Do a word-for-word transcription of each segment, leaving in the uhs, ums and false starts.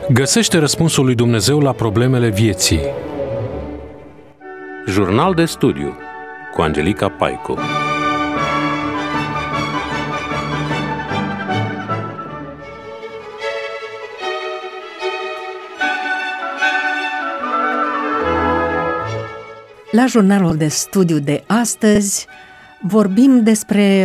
Găsește răspunsul lui Dumnezeu la problemele vieții. Jurnal de studiu cu Angelica Paicu. La jurnalul de studiu de astăzi vorbim despre,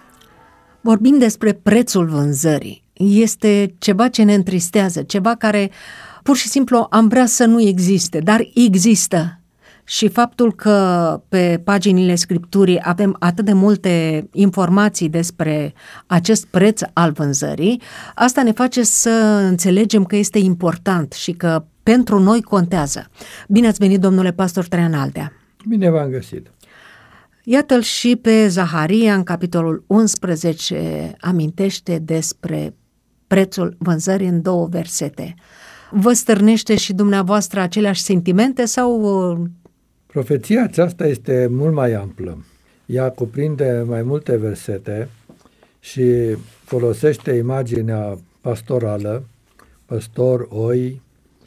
vorbim despre prețul vânzării. Este ceva ce ne întristează, ceva care pur și simplu am vrea să nu existe, dar există. Și faptul că pe paginile Scripturii avem atât de multe informații despre acest preț al vânzării, asta ne face să înțelegem că este important și că pentru noi contează. Bine ați venit, domnule pastor Traian Aldea! Bine v-am găsit! Iată-l și pe Zaharia, în capitolul unsprezece, amintește despre prețul vânzării în două versete. Vă stârnește și dumneavoastră aceleași sentimente sau... Profeția aceasta este mult mai amplă. Ea cuprinde mai multe versete și folosește imaginea pastorală, păstor, oi,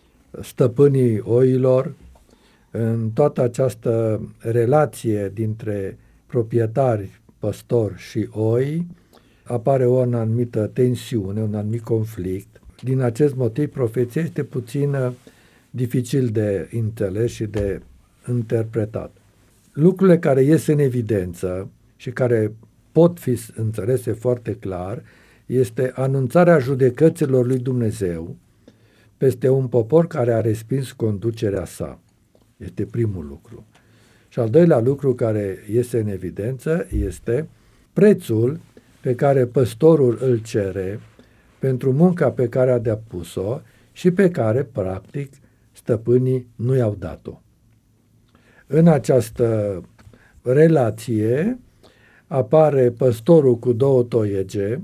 stăpânii oilor, în toată această relație dintre proprietari, păstor și oi, apare o anumită tensiune, un anumit conflict. Din acest motiv, profeția este puțin dificil de înțeles și de interpretat. Lucrurile care ies în evidență și care pot fi înțelese foarte clar este anunțarea judecăților lui Dumnezeu peste un popor care a respins conducerea sa. Este primul lucru. Și al doilea lucru care iese în evidență este prețul pe care păstorul îl cere pentru munca pe care a depus-o și pe care, practic, stăpânii nu i-au dat-o. În această relație apare păstorul cu două toiege,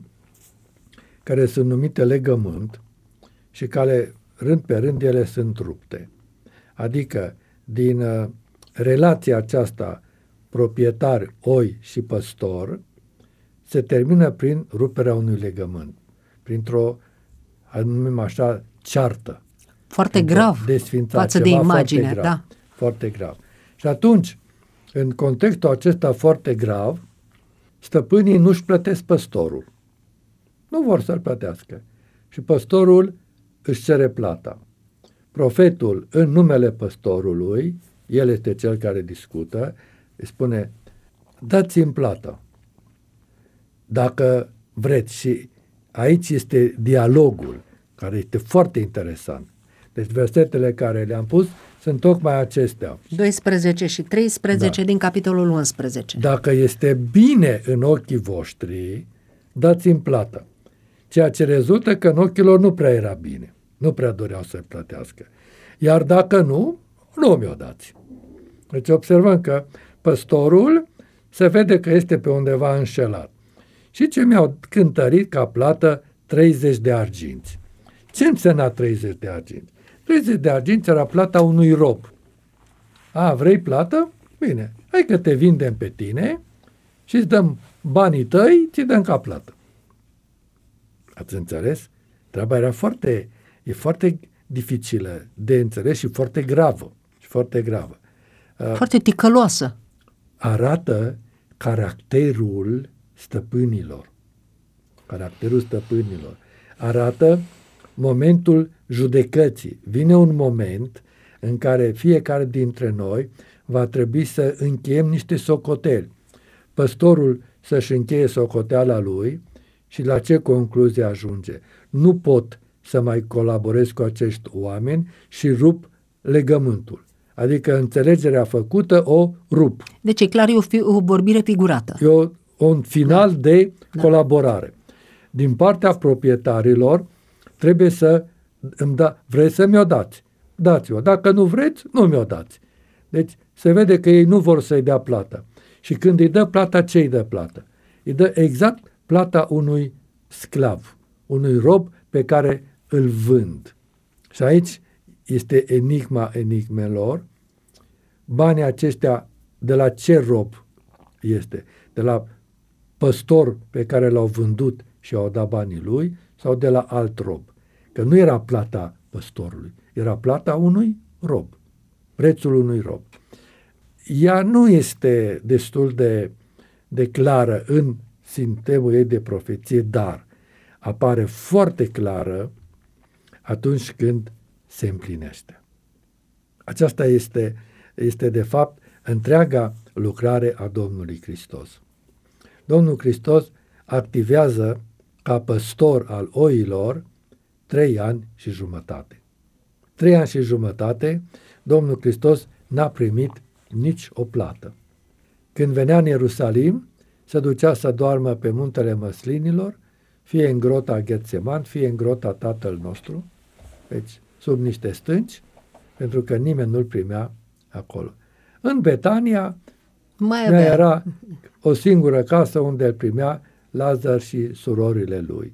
care sunt numite legământ și care, rând pe rând, ele sunt rupte. Adică, din uh, relația aceasta proprietar, oi și păstor, se termină prin ruperea unui legământ, printr-o, numim așa, ceartă. Foarte grav față de imagine, foarte grav, da. Foarte grav. Și atunci, în contextul acesta foarte grav, stăpânii nu-și plătesc păstorul. Nu vor să-l plătească. Și păstorul își cere plata. Profetul, în numele păstorului, el este cel care discută, îi spune, dați-mi plata. Dacă vreți. Și aici este dialogul, care este foarte interesant. Deci versetele care le-am pus sunt tocmai acestea. doisprezece și treisprezece Da. Din capitolul unsprezece. Dacă este bine în ochii voștri, dați-mi plată. Ceea ce rezultă că în ochii lor nu prea era bine. Nu prea doreau să-i plătească. Iar dacă nu, nu mi-o dați. Deci observăm că păstorul se vede că este pe undeva înșelat. Și ce mi-au cântărit ca plată? treizeci de arginți. Ce însemna treizeci de arginți? treizeci de arginți era plata unui rob. A, vrei plată? Bine, hai că te vindem pe tine și îți dăm banii tăi, ți dăm ca plată. Ați înțeles? Treaba era foarte, e foarte dificilă de înțeles și foarte gravă. Și foarte gravă. Foarte ticăloasă. Arată caracterul stăpânilor. Caracterul stăpânilor. Arată momentul judecății. Vine un moment în care fiecare dintre noi va trebui să încheiem niște socoteli. Păstorul să-și încheie socoteala lui și la ce concluzie ajunge? Nu pot să mai colaborez cu acești oameni și rup legământul. Adică înțelegerea făcută o rup. Deci e clar, e o, fi, o vorbire figurată. E o, un final da. de da. colaborare. Din partea proprietarilor trebuie să îmi da, vreți să mi-o dați? Dați-o. Dacă nu vreți, nu mi-o dați. Deci se vede că ei nu vor să-i dea plată. Și când îi dă plata, ce îi dă plată? Îi dă exact plata unui sclav, unui rob pe care îl vând. Și aici este enigma enigmelor. Banii aceștia de la ce rob este? De la păstor pe care l-au vândut și au dat banii lui sau de la alt rob? Că nu era plata păstorului. Era plata unui rob, prețul unui rob. Ea nu este destul de, de clară în sistemul ei de profeție, dar apare foarte clară atunci când se împlinește. Aceasta este, este de fapt întreaga lucrare a Domnului Hristos. Domnul Hristos activează ca păstor al oilor trei ani și jumătate. Trei ani și jumătate Domnul Hristos n-a primit nici o plată. Când venea în Ierusalim, se ducea să doarmă pe muntele Măslinilor, fie în grota Ghetseman, fie în grota Tatăl nostru, deci sub niște stânci, pentru că nimeni nu-l primea acolo. În Betania Mai mai era o singură casă unde îl primea Lazar și surorile lui.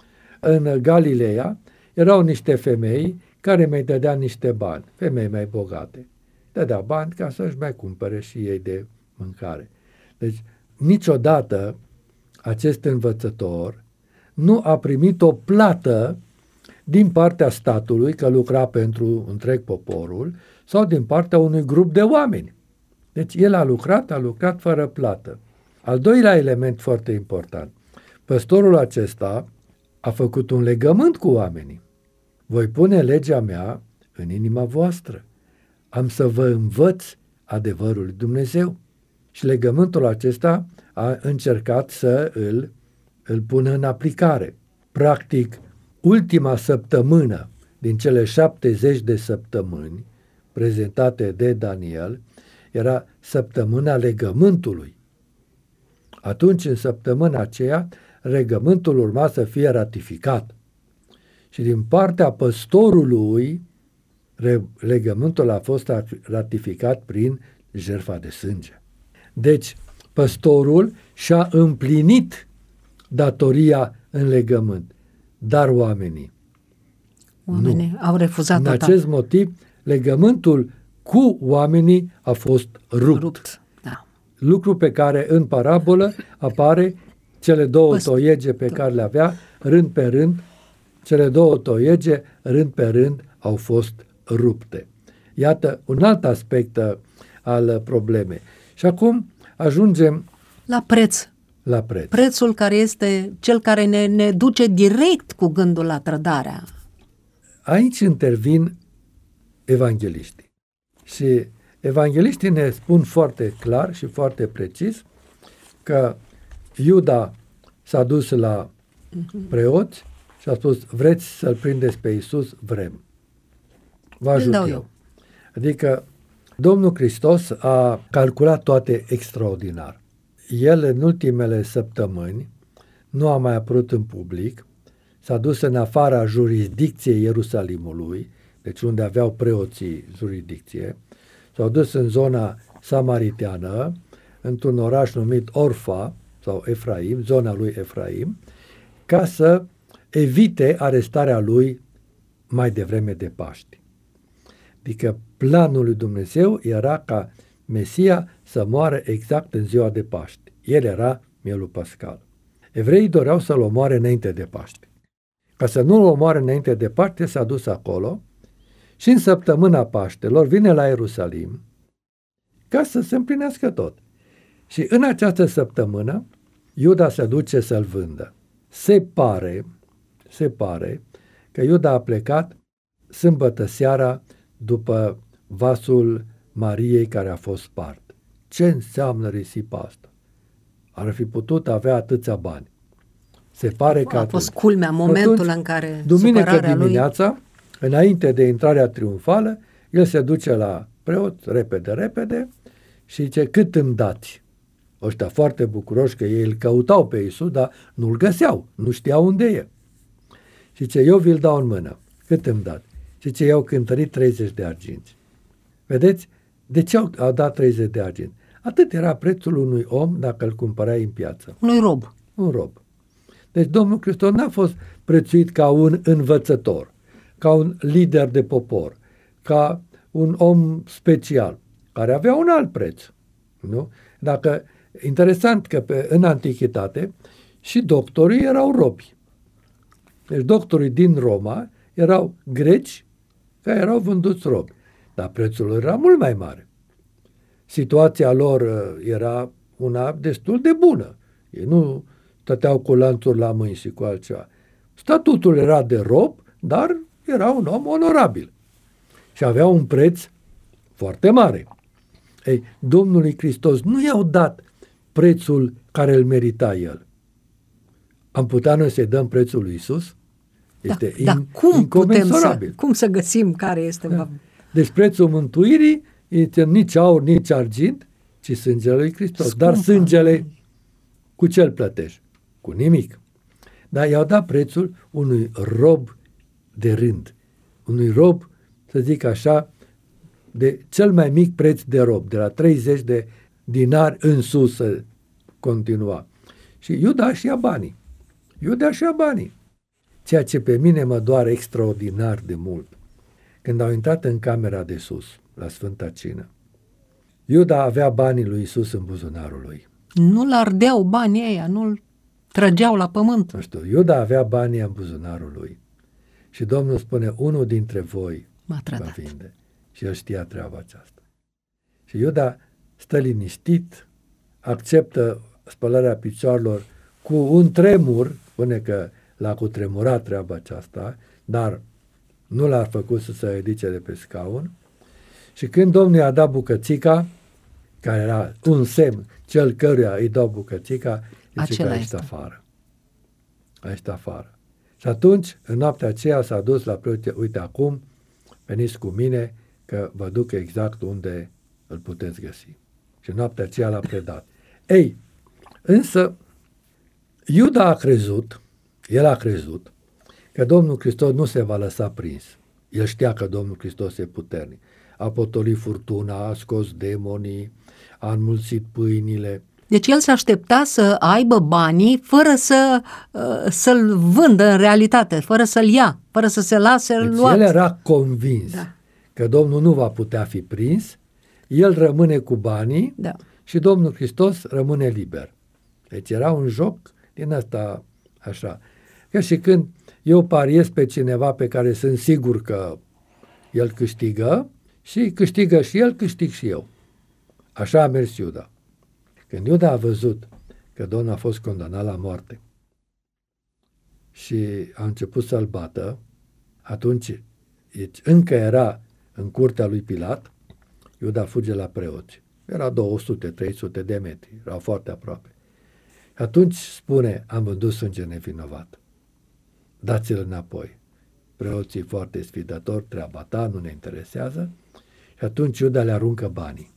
În Galileea erau niște femei care mai dădea niște bani, femei mai bogate. Dădea bani ca să-și mai cumpere și ei de mâncare. Deci niciodată acest învățător nu a primit o plată din partea statului, că lucra pentru întreg poporul, sau din partea unui grup de oameni. Deci el a lucrat, a lucrat fără plată. Al doilea element foarte important. Păstorul acesta a făcut un legământ cu oamenii. Voi pune legea mea în inima voastră. Am să vă învăț adevărul lui Dumnezeu. Și legământul acesta a încercat să îl, îl pună în aplicare. Practic, ultima săptămână din cele șaptezeci de săptămâni prezentate de Daniel era săptămâna legământului. Atunci, în săptămâna aceea, legământul urma să fie ratificat. Și din partea păstorului, legământul a fost ratificat prin jertfa de sânge. Deci, păstorul și-a împlinit datoria în legământ, dar oamenii Oamenii nu. au refuzat În total. acest motiv, legământul cu oamenii a fost rupt. rupt. Da. Lucru pe care în parabolă apare cele două Păst- toiege pe care le avea, rând pe rând, cele două toiege, rând pe rând, au fost rupte. Iată un alt aspect al problemei. Și acum ajungem La preț. la preț. Prețul care este cel care ne, ne duce direct cu gândul la trădarea. Aici intervin evangeliștii. Și evangeliștii ne spun foarte clar și foarte precis că Iuda s-a dus la preoți și a spus: vreți să-l prindeți pe Iisus? Vrem. Vă ajut eu. eu. Adică Domnul Hristos a calculat toate extraordinar. El în ultimele săptămâni nu a mai apărut în public, s-a dus în afara jurisdicției Ierusalimului, deci unde aveau preoții jurisdicție, s-au dus în zona samariteană, într-un oraș numit Orfa sau Efraim, zona lui Efraim, ca să evite arestarea lui mai devreme de Paști. Adică planul lui Dumnezeu era ca Mesia să moară exact în ziua de Paști. El era mielul pascal. Evreii doreau să-l omoare înainte de Paști. Ca să nu-l omoare înainte de Paști, s-a dus acolo și în săptămâna Paștelor vine la Ierusalim ca să se împlinească tot. Și în această săptămână Iuda se duce să-l vândă. Se pare, se pare că Iuda a plecat sâmbătă seara după vasul Mariei care a fost spart. Ce înseamnă risipa asta? Ar fi putut avea atâția bani. Se pare că a atunci. fost culmea, momentul atunci, în care duminică supărarea dimineața, lui... înainte de intrarea triumfală, el se duce la preot, repede, repede, și zice: cât îmi dați? Ăștia foarte bucuroși că ei îl căutau pe Iisus, dar nu-l găseau, nu știau unde e. Și zice: eu vi-l dau în mână. Cât îmi dați? Și zice: i-au cântărit treizeci de arginți. Vedeți? De ce au, au dat treizeci de arginți? Atât era prețul unui om dacă îl cumpărai în piață. Unui rob. Un rob. Deci Domnul Hristos n-a fost prețuit ca un învățător, ca un lider de popor, ca un om special, care avea un alt preț. Nu? Dacă, interesant că pe, în antichitate și doctorii erau robi. Deci doctorii din Roma erau greci că erau vânduți robi, dar prețul lor era mult mai mare. Situația lor era una destul de bună. Ei nu stăteau cu lanțuri la mâini și cu altceva. Statutul era de rob, dar era un om onorabil și avea un preț foarte mare. Ei, Domnului Hristos nu i-au dat prețul care îl merita el. Am putea noi să-i dăm prețul lui Iisus? Este da, in, da, cum incomensorabil. Putem să, cum să găsim care este... Da. Deci prețul mântuirii este nici aur, nici argint, ci sângele lui Hristos. Scumpă. Dar sângele, cu ce îl plătești? Cu nimic. Dar i-au dat prețul unui rob de rând. Unui rob, să zic așa, de cel mai mic preț de rob, de la treizeci de dinari în sus să continua. Și Iuda și ia banii. Iuda și ia banii. Ceea ce pe mine mă doare extraordinar de mult. Când au intrat în camera de sus, la Sfânta Cină, Iuda avea banii lui Iisus în buzunarul lui. Nu-l ardeau banii ăia, nu-l trăgeau la pământ. Nu știu, Iuda avea banii în buzunarul lui. Și Domnul spune, unul dintre voi va vinde. Și el știa treaba aceasta. Și Iuda stă liniștit, acceptă spălarea picioarelor cu un tremur, spune că l-a cutremurat treaba aceasta, dar nu l-a făcut să se ridice de pe scaun. Și când Domnul i-a dat bucățica, care era un semn, cel căruia îi dau bucățica, zice că ești afară. Ești afară. Și atunci, în noaptea aceea, s-a dus la preote, uite acum, veniți cu mine, că vă duc exact unde îl puteți găsi. Și noaptea aceea l-a predat. Ei, însă, Iuda a crezut, el a crezut, că Domnul Hristos nu se va lăsa prins. El știa că Domnul Hristos e puternic. A potolit furtuna, a scos demonii, a înmulțit pâinile. Deci el se aștepta să aibă banii fără să, să-l vândă în realitate, fără să-l ia, fără să se lase deci luat. El era convins da. că Domnul nu va putea fi prins, el rămâne cu banii da. și Domnul Hristos rămâne liber. Deci era un joc din ăsta așa. Că și când eu pariez pe cineva pe care sunt sigur că el câștigă și câștigă și el, câștig și eu. Așa a mers Iuda. Când Iuda a văzut că Domnul a fost condamnat la moarte și a început să-l bată, atunci încă era în curtea lui Pilat, Iuda fuge la preoți. Era două sute trei sute de metri, erau foarte aproape. Atunci spune, am vândut sânge nevinovat. Dați-l înapoi. Preoții foarte sfidători, treaba ta, nu ne interesează. Și atunci Iuda le aruncă banii.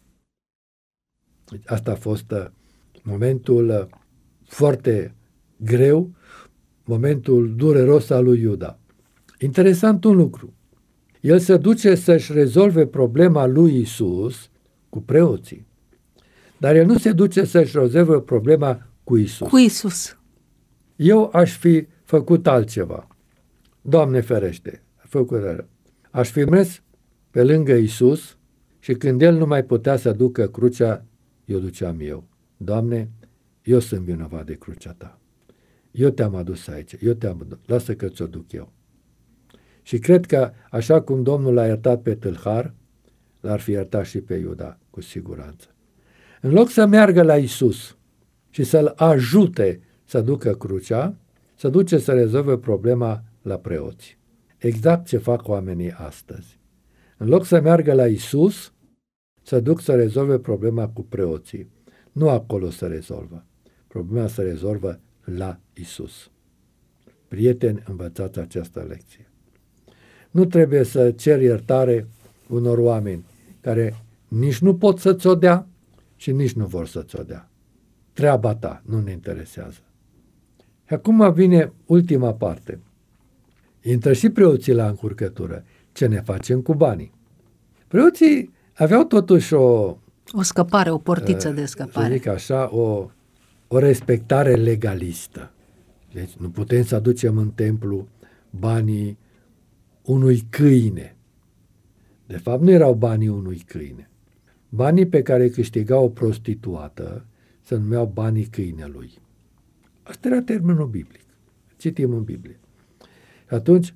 Deci asta a fost uh, momentul uh, foarte greu, momentul dureros al lui Iuda. Interesant un lucru. El se duce să-și rezolve problema lui Iisus cu preoții. Dar el nu se duce să-și rezolve problema cu Iisus. Cu Iisus. Eu aș fi făcut altceva. Doamne ferește, făcut, aș fi mers pe lângă Iisus și când El nu mai putea să ducă crucea, eu duceam eu. Doamne, eu sunt vinovat de crucea ta. Eu te-am adus aici, eu te-am adus, lasă că ți-o duc eu. Și cred că așa cum Domnul l-a iertat pe tâlhar, l-ar fi iertat și pe Iuda, cu siguranță. În loc să meargă la Iisus și să-l ajute să ducă crucea, să duce să rezolve problema la preoți. Exact ce fac oamenii astăzi. În loc să meargă la Iisus, să duc să rezolve problema cu preoții. Nu acolo să rezolvă. Problema se rezolvă la Iisus. Prieteni, învățați această lecție. Nu trebuie să cer iertare unor oameni care nici nu pot să ți-o dea și nici nu vor să ți-o dea. Treaba ta nu ne interesează. Și acum vine ultima parte. Intră și preoții la încurcătură. Ce ne facem cu banii? Preoții aveau totuși o... O scăpare, o portiță de scăpare. Să zic așa, o, o respectare legalistă. Deci nu putem să aducem în templu banii unui câine. De fapt, nu erau banii unui câine. Banii pe care câștiga o prostituată se numeau banii câinelui. Asta era termenul biblic. Citim în Biblie. Și atunci,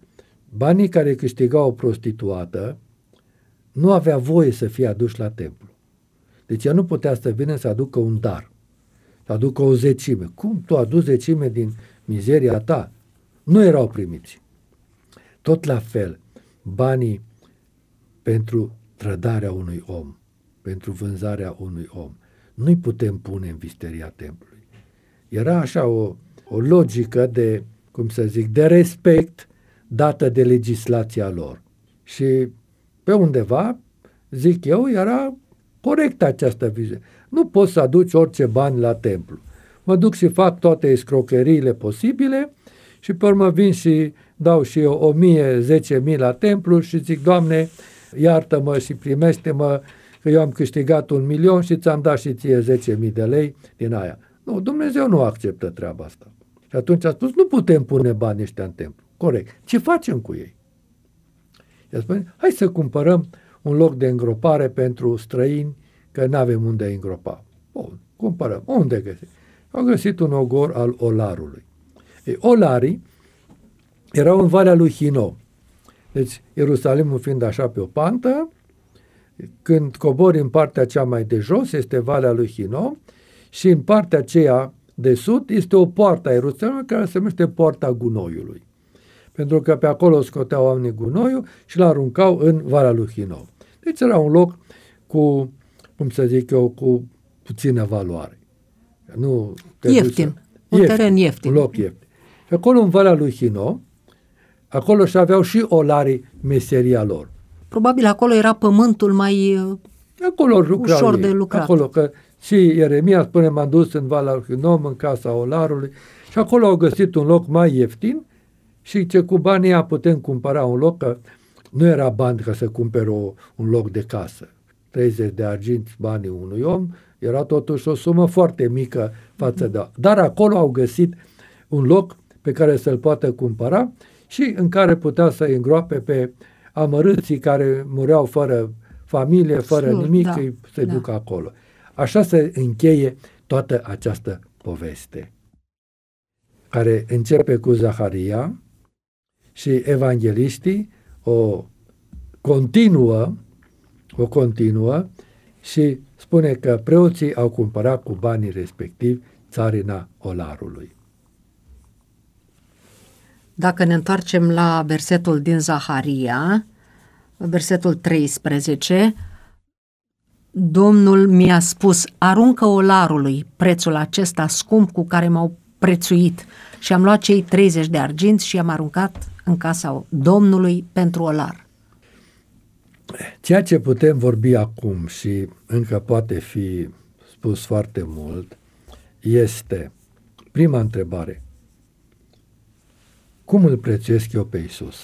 banii care câștiga o prostituată nu avea voie să fie aduși la templu. Deci ea nu putea să vină să aducă un dar, să aducă o zecime. Cum tu aduci zecime din mizeria ta? Nu erau primiți. Tot la fel, banii pentru trădarea unui om, pentru vânzarea unui om, nu-i putem pune în visteria templului. Era așa o, o logică de, cum să zic, de respect dată de legislația lor. Și pe undeva, zic eu, era corectă această viziune. Nu poți să aduci orice bani la templu. Mă duc și fac toate escrocheriile posibile și pe urmă vin și dau și eu o mie, zece mii la templu și zic, Doamne, iartă-mă și primește-mă că eu am câștigat un milion și ți-am dat și ție zece mii de lei din aia. Nu, Dumnezeu nu acceptă treaba asta. Și atunci a spus, nu putem pune banii ăștia în templu. Corect. Ce facem cu ei? I-a spus, hai să cumpărăm un loc de îngropare pentru străini, că nu avem unde îngropa. Bun, cumpărăm. Unde găsim? Au găsit un ogor al Olarului. Ei, Olarii erau în Valea lui Hinom. Deci, Ierusalimul fiind așa pe o pantă, când cobori în partea cea mai de jos, este Valea lui Hinom, și în partea aceea de sud este o poartă a Ierusalimului care se numește Poarta Gunoiului. Pentru că pe acolo scoteau oamenii gunoiul și l-aruncau în Valea lui Hinom. Deci era un loc cu, cum să zic eu, cu puțină valoare. Nu ieftin. Să... Un ieftin, teren ieftin. Un loc ieftin. Și acolo în Valea lui Hinom, acolo și aveau și olarii meseria lor. Probabil acolo era pământul mai acolo ușor ei. de lucrat. Acolo, că și Ieremia spune, m-am dus în Valea lui Hinom, în casa olarului, și acolo au găsit un loc mai ieftin și ce cu banii ăia putem cumpăra un loc, că nu era bani ca să cumpere o, un loc de casă. treizeci de arginți banii unui om, era totuși o sumă foarte mică față de... Dar acolo au găsit un loc pe care să-l poată cumpăra și în care putea să îngroape pe amărâții care mureau fără familie, fără Sigur, nimic, da, se da. ducă acolo. Așa se încheie toată această poveste, care începe cu Zaharia și evangeliștii o continuă, o continuă și spune că preoții au cumpărat cu banii respectivi țarina olarului. Dacă ne întoarcem la versetul din Zaharia, versetul treisprezece, Domnul mi-a spus, aruncă olarului prețul acesta scump cu care m-au prețuit, și am luat cei treizeci de arginți și am aruncat în casa Domnului pentru olar. Ceea ce putem vorbi acum și încă poate fi spus foarte mult este, prima întrebare, cum îl prețuiesc eu pe Iisus?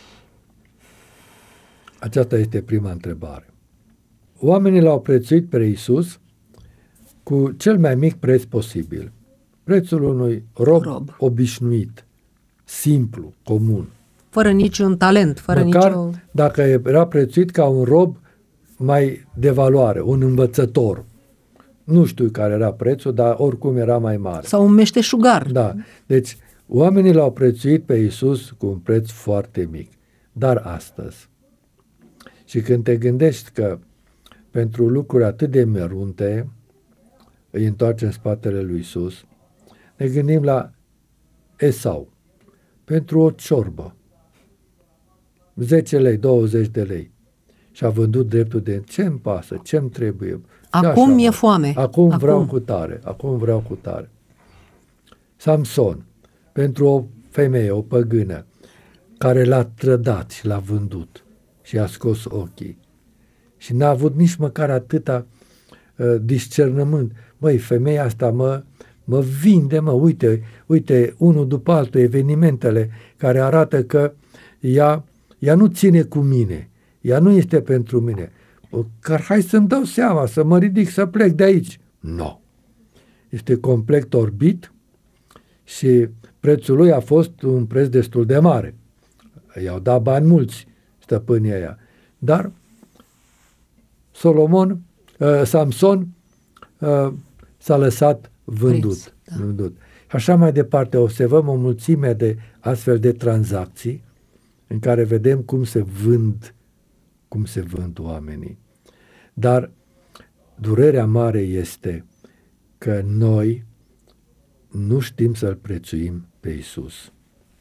Aceasta este prima întrebare. Oamenii l-au prețuit pe Iisus cu cel mai mic preț posibil. Prețul unui rob, rob. obișnuit, simplu, comun. Fără niciun talent, fără Măcar nicio... dacă era prețuit ca un rob mai de valoare, un învățător. Nu știu care era prețul, dar oricum era mai mare. Sau un meșteșugar. Da, deci oamenii l-au prețuit pe Iisus cu un preț foarte mic. Dar astăzi, și când te gândești că pentru lucruri atât de mărunte îi întoarce în spatele lui Iisus, ne gândim la Esau. Pentru o ciorbă, zece lei, douăzeci de lei, și a vândut dreptul de ce-mi pasă, ce-mi trebuie. Acum mi-e foame. Acum, acum vreau cu tare, acum vreau cu tare. Samson, pentru o femeie, o păgână, care l-a trădat și l-a vândut și a scos ochii. Și n-a avut nici măcar atâta uh, discernământ. Măi, femeia asta mă, mă vinde, mă, uite, uite, unul după altul, evenimentele care arată că ea, ea nu ține cu mine, ea nu este pentru mine. Că hai să-mi dau seama, să mă ridic, să plec de aici. Nu. No. Este complet orbit și prețul lui a fost un preț destul de mare. I-au dat bani mulți stăpânii aia. Dar Solomon, uh, Samson uh, s-a lăsat vândut. Da. vândut. Așa mai departe, observăm o mulțime de astfel de tranzacții în care vedem cum se vând, cum se vând oamenii. Dar durerea mare este că noi nu știm să-L prețuim pe Iisus.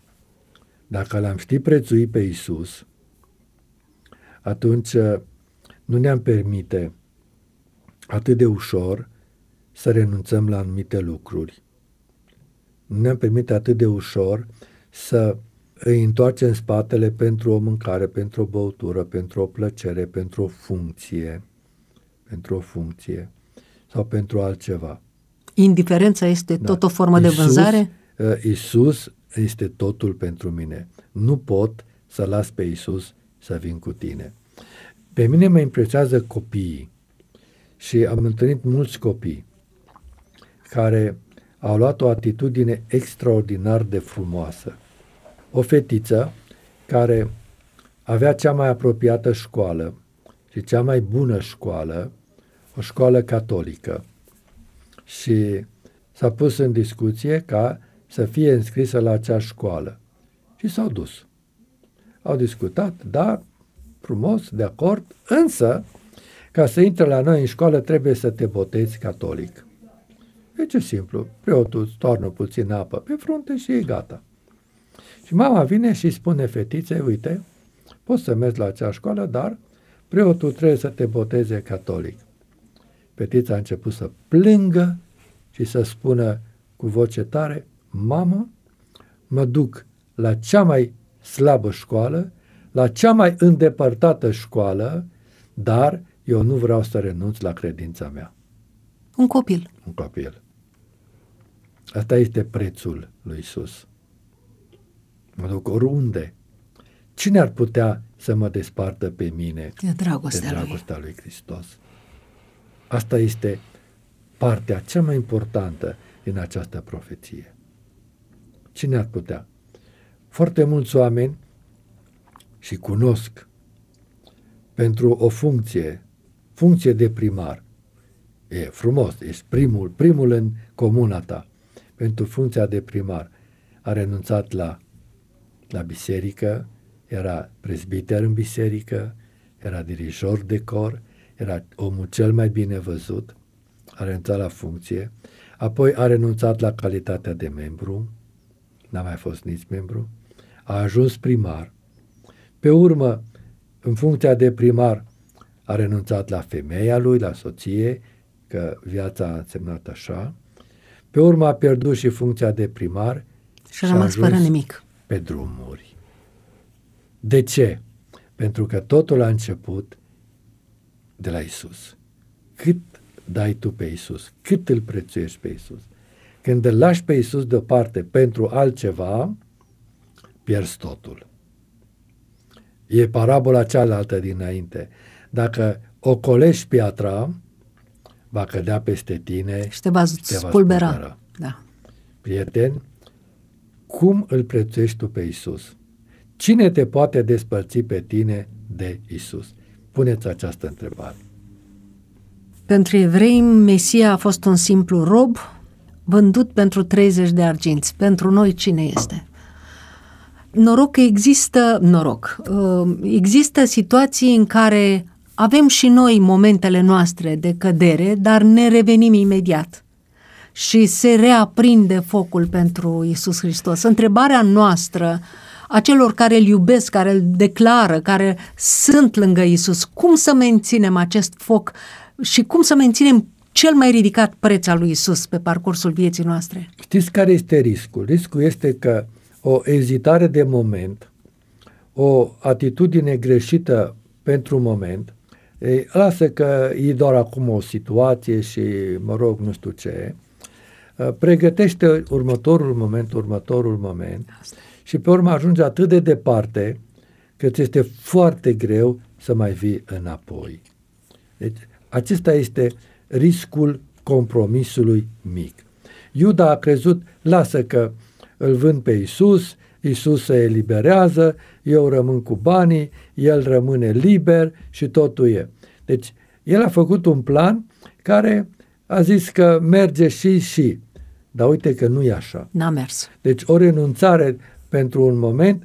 Dacă l-am ști prețui pe Iisus, atunci nu ne-am permite atât de ușor să renunțăm la anumite lucruri. Nu ne-am permite atât de ușor să îi întoarcem spatele pentru o mâncare, pentru o băutură, pentru o plăcere, pentru o funcție, pentru o funcție sau pentru altceva. Indiferența este Da. tot o formă Iisus, de vânzare? Iisus este totul pentru mine. Nu pot să las pe Iisus să vin cu tine. Pe mine mă impresionează copiii și am întâlnit mulți copii care au luat o atitudine extraordinar de frumoasă. O fetiță care avea cea mai apropiată școală și cea mai bună școală, o școală catolică, și s-a pus în discuție ca să fie înscrisă la acea școală. Și s-au dus. Au discutat, da, frumos, de acord, însă, ca să intre la noi în școală, trebuie să te botezi catolic. Deci e simplu, preotul îți toarnă puțin apă pe frunte și e gata. Și mama vine și spune fetiței, uite, poți să mergi la acea școală, dar preotul trebuie să te boteze catolic. Fetița a început să plângă și să spună cu voce tare, mamă, mă duc la cea mai slabă școală, la cea mai îndepărtată școală, dar eu nu vreau să renunț la credința mea. Un copil. Un copil. Asta este prețul lui Iisus. Mă duc oriunde. Cine ar putea să mă despartă pe mine De dragostea, de dragostea lui Hristos? Asta este partea cea mai importantă din această profeție. Cine ar putea? Foarte mulți oameni și cunosc pentru o funcție, funcție de primar. E frumos, ești primul, primul în comuna ta. Pentru funcția de primar a renunțat la, la biserică, era prezbiter în biserică, era dirijor de cor, era omul cel mai bine văzut, a renunțat la funcție, apoi a renunțat la calitatea de membru, n-a mai fost nici membru, a ajuns primar, pe urmă, în funcția de primar, a renunțat la femeia lui, la soție, că viața a însemnat așa, pe urmă a pierdut și funcția de primar și a rămas fără nimic. Pe drumuri. De ce? Pentru că totul a început de la Iisus. Cât dai tu pe Iisus? Cât îl prețuiești pe Iisus? Când îl lași pe Iisus deoparte pentru altceva, pierzi totul. E parabola cealaltă dinainte. Dacă ocolești piatra, va cădea peste tine și te va spulbera. spulbera. Da. Prieteni, cum îl prețuiești tu pe Iisus? Cine te poate despărți pe tine de Iisus? Puneți această întrebare. Pentru evrei, Mesia a fost un simplu rob vândut pentru treizeci de arginți. Pentru noi, cine este? Noroc că există, noroc, există situații în care avem și noi momentele noastre de cădere, dar ne revenim imediat și se reaprinde focul pentru Iisus Hristos. Întrebarea noastră, a celor care îl iubesc, care îl declară, care sunt lângă Iisus, cum să menținem acest foc și cum să menținem cel mai ridicat preț al lui Iisus pe parcursul vieții noastre? Știți care este riscul? Riscul este că o ezitare de moment, o atitudine greșită pentru moment, ei, lasă că e doar acum o situație și, mă rog, nu știu ce, pregătește următorul moment, următorul moment și pe urmă ajunge atât de departe că ți este foarte greu să mai vii înapoi. Deci, acesta este riscul compromisului mic. Iuda a crezut, lasă că îl vând pe Iisus, Iisus se eliberează, eu rămân cu banii, el rămâne liber și totul e. Deci, el a făcut un plan care a zis că merge și și, dar uite că nu e așa. N-a mers. Deci, o renunțare pentru un moment te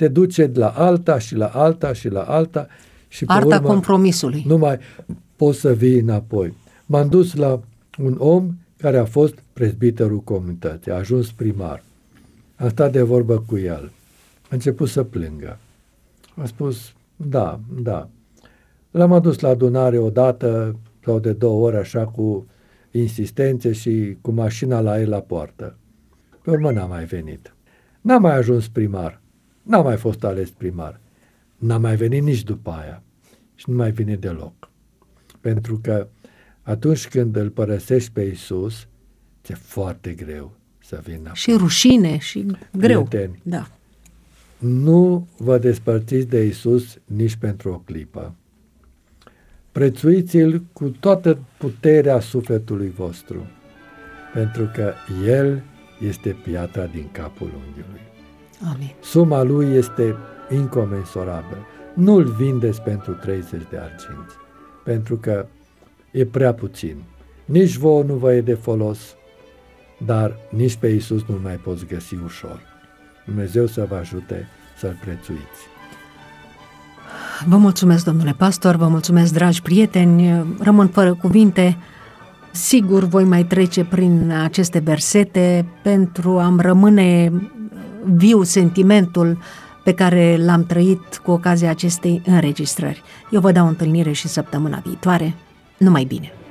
te duce la alta și la alta și la alta și pe Arta urmă compromisului. nu mai poți să vii înapoi. M-am dus la un om care a fost prezbiterul comunității, a ajuns primar. Am stat de vorbă cu el. A început să plângă. A spus, da, da. L-am adus la adunare o dată sau de două ori, așa, cu insistențe și cu mașina la el la poartă. Pe urmă n-a mai venit. N-a mai ajuns primar. N-a mai fost ales primar. N-a mai venit nici după aia. Și nu mai vine deloc. Pentru că atunci când îl părăsești pe Iisus, ți-e foarte greu să vină înapoi. Și rușine și greu. Prieteni, Da. nu vă despărțiți de Iisus nici pentru o clipă. Prețuiți-l cu toată puterea sufletului vostru, pentru că El este piatra din capul unghiului. Amin. Suma Lui este incomensurabilă. Nu-L vindeți pentru treizeci de arginți, pentru că e prea puțin. Nici vouă nu vă e de folos, dar nici pe Iisus nu mai poți găsi ușor. Dumnezeu să vă ajute să-L prețuiți. Vă mulțumesc, domnule pastor, vă mulțumesc, dragi prieteni, rămân fără cuvinte. Sigur voi mai trece prin aceste versete pentru a-mi rămâne viu sentimentul pe care l-am trăit cu ocazia acestei înregistrări. Eu vă dau întâlnire și săptămâna viitoare. Numai bine!